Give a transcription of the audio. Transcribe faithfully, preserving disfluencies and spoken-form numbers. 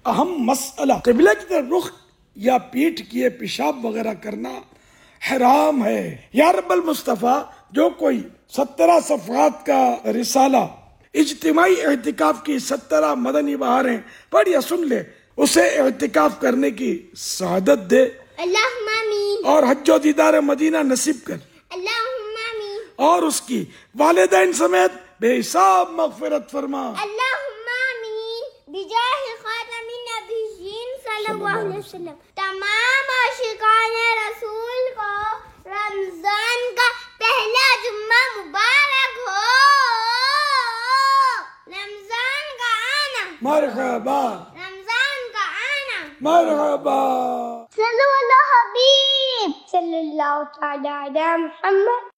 अहम मसला, क़िबला की तरफ रुख या पीठ किए पेशाब वगैरह करना हराम है। या रब्बल मुस्तफ़ा, जो कोई सत्रह सफ़हात का रिसाला इज्तिमाई एहतिकाफ की सत्रह मदनी बहारें पढ़ या सुन ले, उसे एहतिकाफ करने की सआदत दे। अल्लाहुम्मा आमीन। और हज्जो दीदार मदीना नसीब कर। अल्लाहुम्मा आमीन। और उसकी वालिदैन समेत बेहिसाब मग़फ़िरत फरमा। अल्लाहुम्मा आमीन। बिजाहि खातमिन नबिय्यीन सल्लल्लाहु अलैहि वसल्लम। तमाम आशिकाने रसूल को रमजान का पहला जुम्मा मुबारक हो। रमजान का आना मरहबा, रमजान का आना मरहबा। सल्लल्लाहु अलैहि हबीब सल्लल्लाहु तआला अलैहि मुहम्मद।